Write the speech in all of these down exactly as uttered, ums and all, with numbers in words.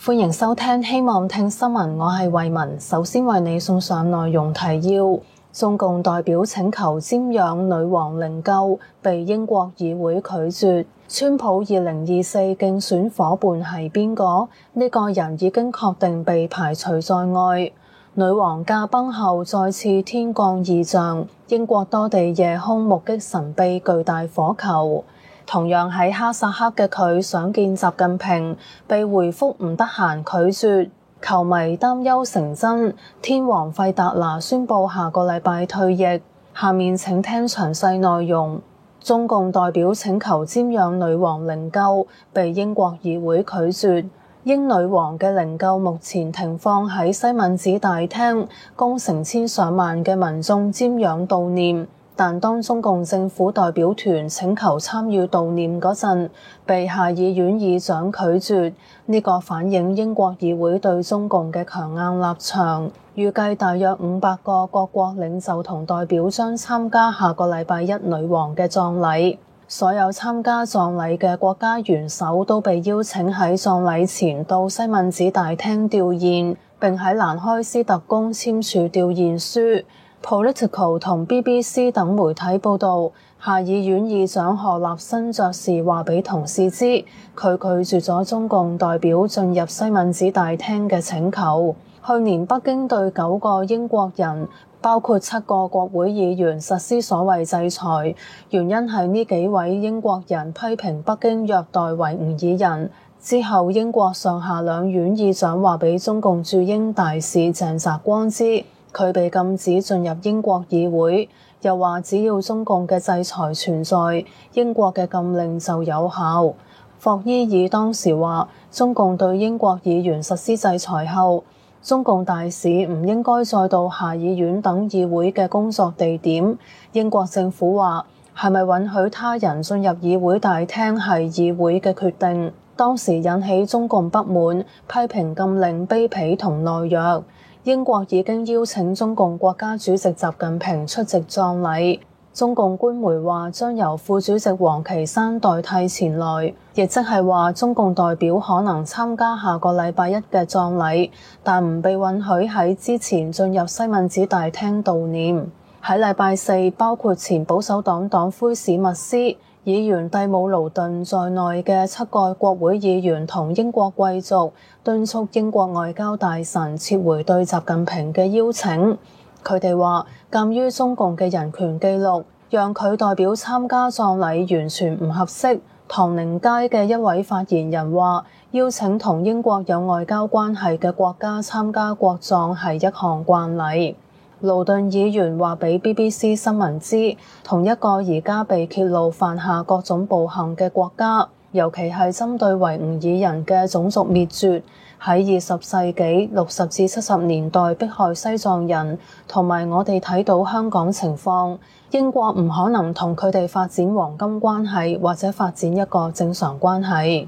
歡迎收聽希望聽新聞，我係慧雯。首先為你送上內容提要：中共代表請求瞻仰女王靈柩，被英國議會拒絕。川普二零二四競選夥伴係邊個？呢個人已經確定被排除在外。女王駕崩後再次天降異象，英國多地夜空目擊神秘巨大火球。同樣喺哈薩克嘅佢想見習近平，被回覆唔得閒拒絕。球迷擔憂成真，天王費達拿宣布下個禮拜退役。下面請聽詳細內容。中共代表請求瞻仰女王靈柩，被英國議會拒絕。英女王嘅靈柩目前停放喺西敏寺大廳，供成千上萬嘅民眾瞻仰悼念。但當中共政府代表團請求參與悼念嗰陣，被下議院議長拒絕。呢個反映英國議會對中共嘅強硬立場。預計大約五百個各國領袖同代表將參加下個禮拜一女王嘅葬禮。所有參加葬禮嘅國家元首都被邀請喺葬禮前到西敏寺大廳弔唁，並喺蘭開斯特宮簽署弔唁書。Political 同 B B C 等媒體報導，下議院議長何立新爵士話俾同事知，佢拒絕咗中共代表進入西敏寺大廳嘅請求。去年北京對九個英國人，包括七個國會議員實施所謂制裁，原因係呢幾位英國人批評北京虐待維吾爾人。之後，英國上下兩院議長話俾中共駐英大使鄭澤光知，佢被禁止進入英國議會，又話只要中共嘅制裁存在，英國嘅禁令就有效。霍伊爾當時話，中共對英國議員實施制裁後，中共大使唔應該再到下議院等議會嘅工作地點。英國政府話，係咪允許他人進入議會大廳係議會嘅決定，當時引起中共不滿，批評禁令卑鄙同懦弱。英國已經邀請中共國家主席習近平出席葬禮，中共官媒話將由副主席王岐山代替前來，亦即係話中共代表可能參加下個禮拜一嘅葬禮，但唔被允許喺之前進入西敏寺大廳悼念。喺禮拜四，包括前保守黨黨魁史密斯、議員蒂姆勞頓在內嘅七個國會議員同英國貴族敦促英國外交大臣撤回對習近平嘅邀請。佢哋話，鑑於中共嘅人權記錄，讓佢代表參加葬禮完全唔合適。唐寧街嘅一位發言人話，邀請同英國有外交關係嘅國家參加國葬係一項慣例。勞頓議員話俾 B B C 新聞知，同一個而家被揭露犯下各種暴行嘅國家，尤其係針對維吾爾人嘅種族滅絕，喺二十世紀六十至七十年代迫害西藏人，同埋我哋睇到香港情況，英國唔可能同佢哋發展黃金關係，或者發展一個正常關係。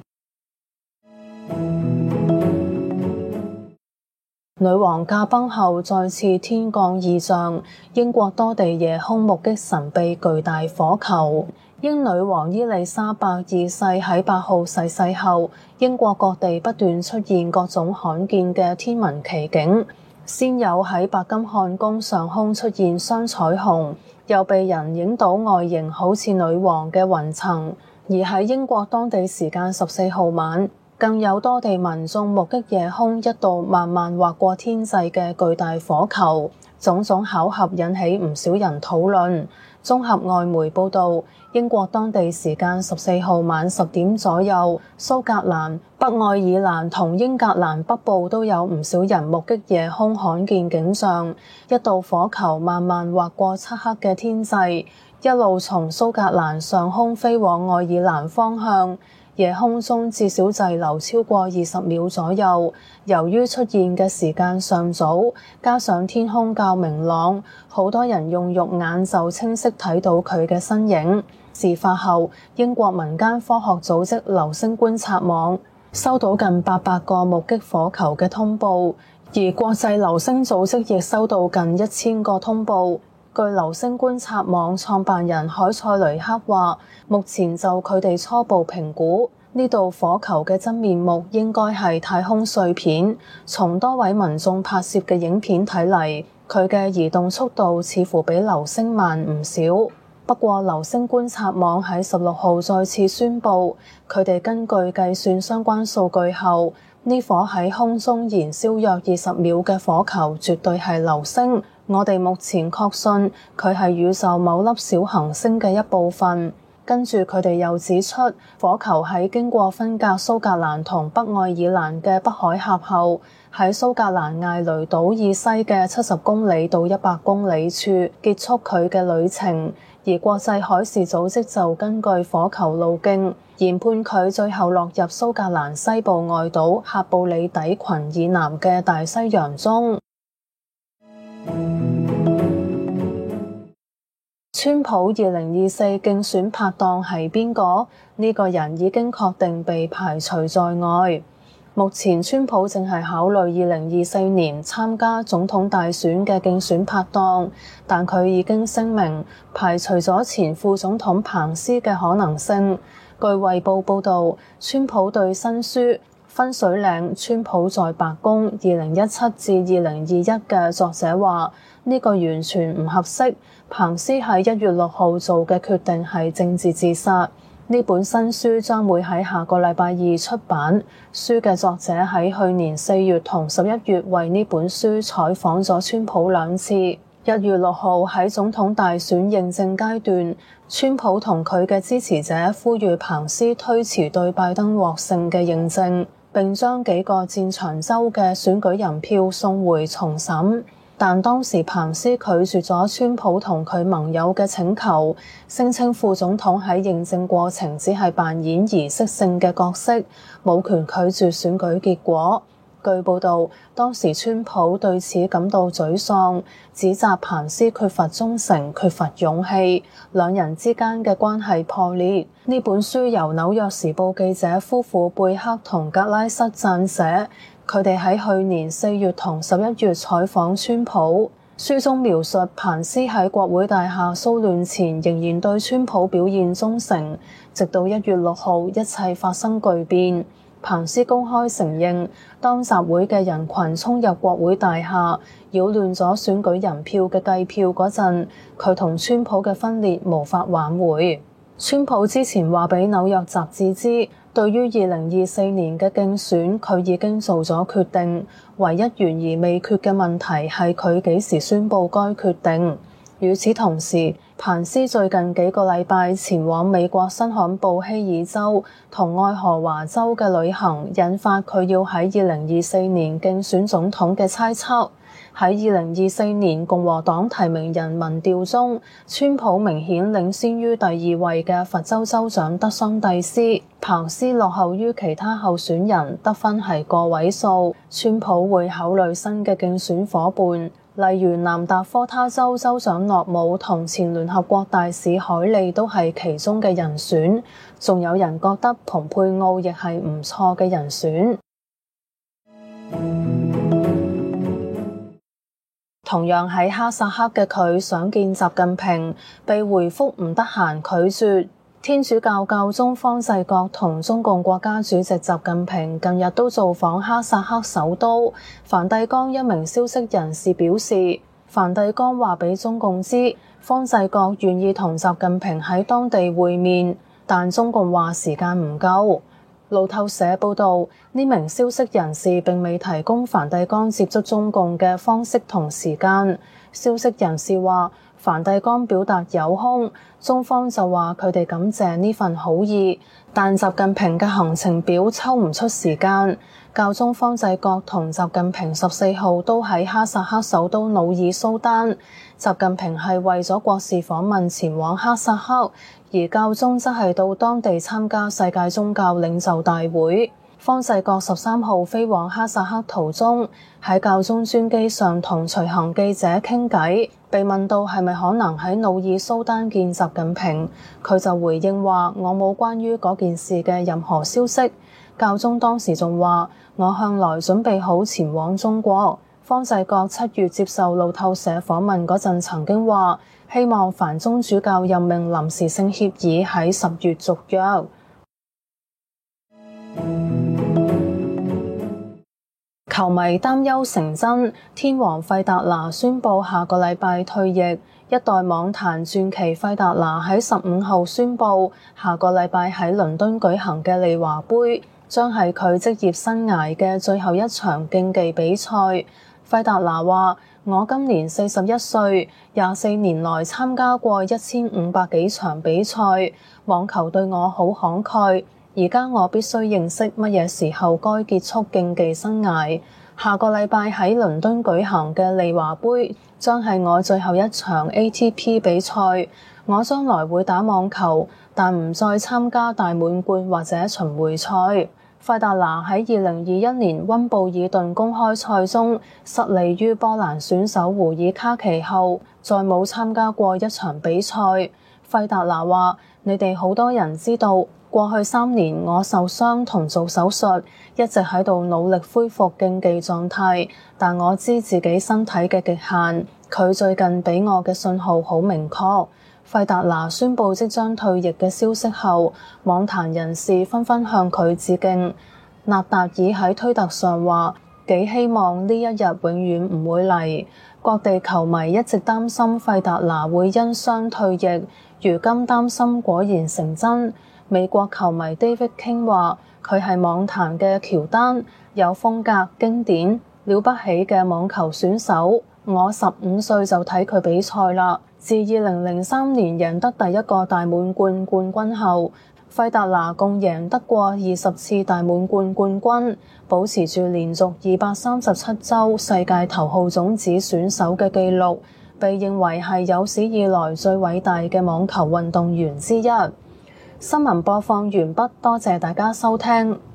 女王駕崩後再次天降異象，英國多地夜空目擊神秘巨大火球。英女王伊麗莎白二世喺八號逝世後，英國各地不斷出現各種罕見嘅天文奇景，先有喺白金漢宮上空出現雙彩虹，又被人影到外形好似女王嘅雲層。而喺英國當地時間十四號晚，更有多地民眾目擊夜空一道慢慢劃過天際嘅巨大火球，種種巧合引起唔少人討論。綜合外媒報導，英國當地時間十四號晚十點左右，蘇格蘭、北愛爾蘭同英格蘭北部都有唔少人目擊夜空罕見景象，一道火球慢慢劃過漆黑嘅天際，一路從蘇格蘭上空飛往愛爾蘭方向。夜空中至少滯留超過二十秒左右，由於出現嘅時間尚早，加上天空較明朗，好多人用肉眼就清晰睇到佢嘅身影。事發後，英國民間科學組織流星觀察網收到近八百個目擊火球嘅通報，而國際流星組織亦收到近一千個通報。據流星觀察網創辦人海塞雷克話，目前就佢哋初步評估， 呢度火球嘅真面目應該係太空碎片。從多位民眾拍攝嘅影片睇嚟，佢嘅移動速度似乎比流星慢唔少。不過流星觀察網喺十六號再次宣布，佢哋根據計算相關數據後，呢顆喺空中燃燒約二十秒嘅火球絕對係流星。我哋目前確信佢係宇宙某粒小行星嘅一部分。跟住佢哋又指出，火球喺經過分隔蘇格蘭同北愛爾蘭嘅北海峽後，喺蘇格蘭艾雷島以西嘅七十公里到一百公里處結束佢嘅旅程。而國際海事組織就根據火球路徑研判佢最後落入蘇格蘭西部外島喀布里底群以南嘅大西洋中。川普二零二四競選拍檔係邊個？呢個人已經確定被排除在外。目前川普正係考慮二零二四年參加總統大選嘅競選拍檔，但佢已經聲明排除咗前副總統彭斯嘅可能性。據衛報報導，川普對新書《分水嶺：川普在白宮二零一七至二零二一》嘅作者話：呢個完全唔合適。彭斯喺一月六號做嘅決定係政治自殺。呢本新書將會喺下個禮拜二出版。書嘅作者喺去年四月同十一月為呢本書採訪咗川普兩次。一月六號喺總統大選認證階段，川普同佢嘅支持者呼籲彭斯推遲對拜登獲勝嘅認證，並將幾個戰場州嘅選舉人票送回重審。但當時彭斯拒絕咗川普同佢盟友嘅請求，聲稱副總統喺認證過程只係扮演儀式性嘅角色，冇權拒絕選舉結果。據報導，當時川普對此感到沮喪，指責彭斯缺乏忠誠、缺乏勇氣，兩人之間嘅關係破裂。呢本書由紐約時報記者夫婦貝克同格拉瑟撰寫。佢哋喺去年四月同十一月採訪川普，書中描述彭斯喺國會大廈騷亂前仍然對川普表現忠誠，直到一月六號一切發生巨變。彭斯公開承認，當集會嘅人群衝入國會大廈，擾亂咗選舉人票嘅計票嗰陣，佢同川普嘅分裂無法挽回。川普之前話俾紐約雜誌知，對於二零二四年嘅競選，佢已經做咗決定，唯一懸而未決嘅問題係佢幾時宣佈該決定。與此同時，彭斯最近幾個禮拜前往美國新罕布希爾州同愛荷華州嘅旅行，引發佢要喺二零二四年競選總統嘅猜測。喺二零二四年共和黨提名人民調中，川普明顯領先於第二位嘅佛州州長德桑蒂斯，彭斯落後於其他候選人，得分係個位數。川普會考慮新嘅競選夥伴，例如南達科他州州長諾姆同前聯合國大使海利都係其中嘅人選，仲有人覺得蓬佩奧亦係唔錯嘅人選。同樣喺哈薩克嘅佢想見習近平，被回覆唔得閒拒絕。天主教教宗方濟各同中共國家主席習近平近日都造訪哈薩克首都梵蒂岡。一名消息人士表示，梵蒂岡話俾中共知，方濟各願意同習近平喺當地會面，但中共話時間唔夠。路透社報導，呢名消息人士並未提供梵蒂岡接觸中共嘅方式同時間。消息人士話，梵蒂岡表達有空，中方就話佢哋感謝呢份好意，但習近平嘅行程表抽唔出時間。教宗方濟各同習近平十四號都喺哈薩克首都努爾蘇丹，習近平係為咗國事訪問前往哈薩克，而教宗則係到當地參加世界宗教領袖大會。方濟各十三號飛往哈薩克途中，喺教宗專機上同隨行記者傾偈，被問到係咪可能喺努爾蘇丹見習近平，佢就回應話：我冇關於嗰件事嘅任何消息。教宗當時仲話：我向來準備好前往中國。方濟各七月接受路透社訪問嗰陣曾經話，希望梵宗主教任命臨時性協議喺十月續約。 球迷擔憂成真，天王費達拿宣布下個禮拜退役。一代網壇傳奇費達拿喺十五號宣布，下個禮拜喺倫敦舉行嘅利華杯將係佢職業生涯嘅最後一場競技比賽。費達拿話：我今年四十一歲，廿四年來參加過一千五百幾場比賽，網球對我好慷慨。而家我必須認識乜嘢時候該結束競技生涯。下個禮拜喺倫敦舉行嘅利華杯將係我最後一場 A T P 比賽。我將來會打網球，但唔再參加大滿貫或者巡迴賽。費達拿喺二零二一年溫布爾頓公開賽中失利於波蘭選手胡爾卡奇後，再冇參加過一場比賽。費達拿話：你哋好多人知道，過去三年我受傷同做手術，一直喺度努力恢復競技狀態，但我知自己身體嘅極限。佢最近俾我嘅信號好明確。費達拿宣布即將退役嘅消息後，網壇人士紛紛向佢致敬。納達爾喺推特上話：幾希望呢一日永遠唔會嚟。各地球迷一直擔心費達拿會因傷退役，如今擔心果然成真。美國球迷 David King 話：佢係網壇嘅喬丹，有風格、經典、了不起嘅網球選手。我十五歲就睇佢比賽啦。自二零零三年贏得第一個大滿貫冠軍後，費達拿共贏得過二十次大滿貫冠軍，保持住連續二百三十七週世界頭號種子選手嘅紀錄，被認為係有史以來最偉大嘅網球運動員之一。新聞播放完畢，多謝大家收聽。